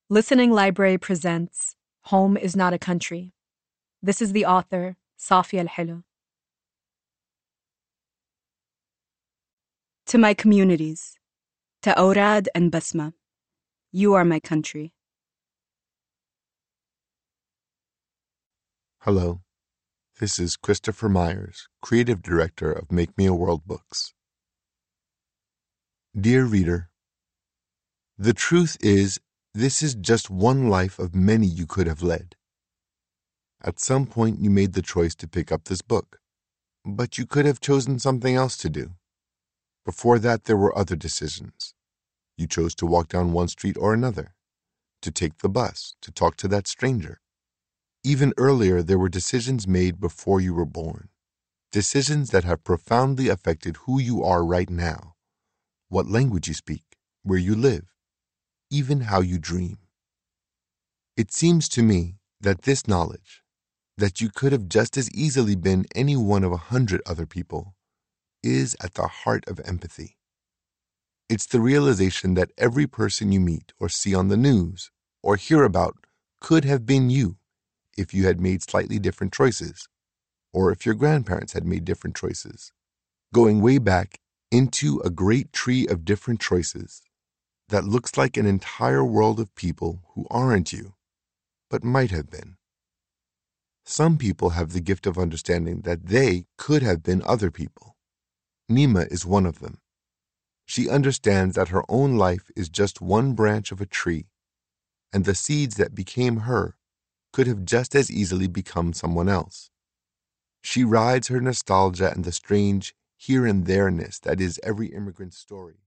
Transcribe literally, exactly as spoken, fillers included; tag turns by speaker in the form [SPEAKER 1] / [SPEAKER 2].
[SPEAKER 1] Listening Library presents Home is Not a Country. This is the author, Safia Al-Hilo. To my communities, to Awrad and Basma, you are my country.
[SPEAKER 2] Hello, this is Christopher Myers, Creative Director of Make Me a World Books. Dear reader, the truth is, this is just one life of many you could have led. At some point you made the choice to pick up this book, but you could have chosen something else to do. Before that, there were other decisions. You chose to walk down one street or another, to take the bus, to talk to that stranger. Even earlier, there were decisions made before you were born, decisions that have profoundly affected who you are right now, what language you speak, where you live, even how you dream. It seems to me that this knowledge, that you could have just as easily been any one of a hundred other people, is at the heart of empathy. It's the realization that every person you meet or see on the news or hear about could have been you if you had made slightly different choices, or if your grandparents had made different choices, going way back into a great tree of different choices that looks like an entire world of people who aren't you, but might have been. Some people have the gift of understanding that they could have been other people. Nima is one of them. She understands that her own life is just one branch of a tree, and the seeds that became her could have just as easily become someone else. She rides her nostalgia and the strange here and there-ness that is every immigrant's story.